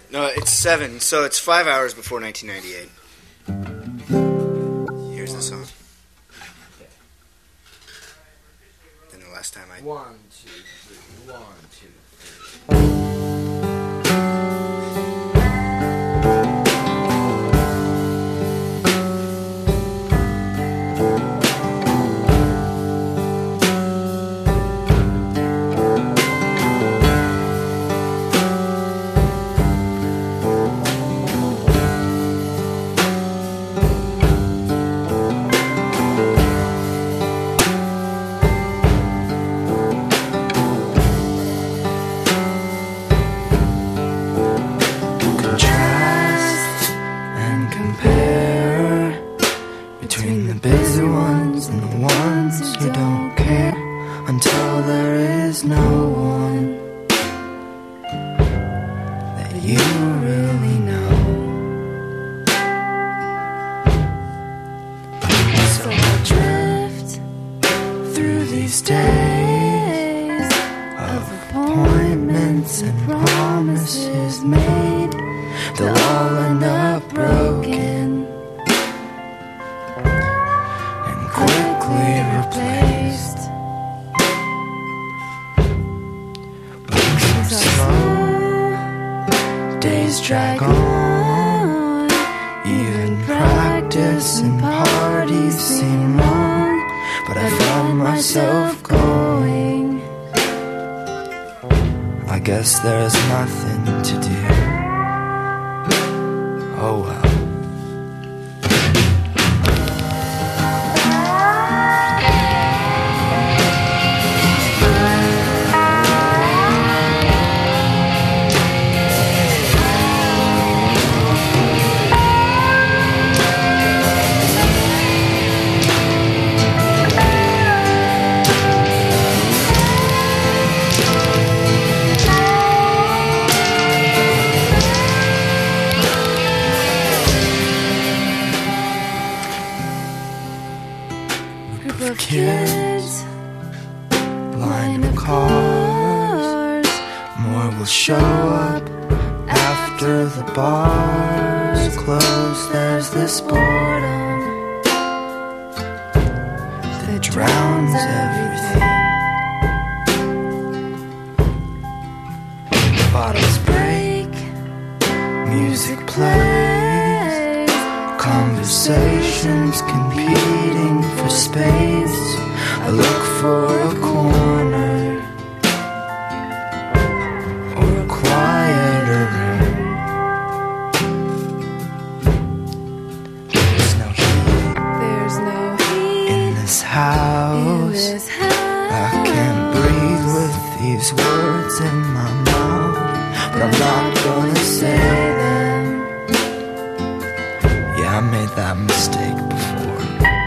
No, it's 7, so it's 5 hours before 1998. Here's the song. Then the last time I... 1, 2, 3, 1, 2, 3. Between the busy ones and the ones who don't care until there is no one that you really know. So I drift through these days of appointments and promises made. They'll all end up broken, quickly replaced. Weeks are slow, days drag on. Even practice and parties seem wrong, but I found myself going. I guess there's nothing to do. Oh well. Group of kids, line of cars, more will show up after the bars close. There's this boredom that drowns everything. Bottles break, music plays, conversations competing for space. I look for a corner or a quieter room. There's no heat in this house. I can't breathe with these words in my mouth, but I'm not gonna say them. Yeah, I made that mistake before.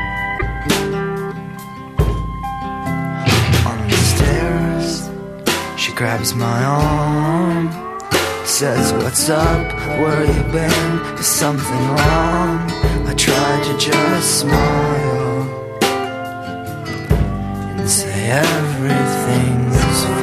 On the stairs, she grabs my arm, says, "What's up? Where you been? Is something wrong?" I try to just smile and say everything is fine.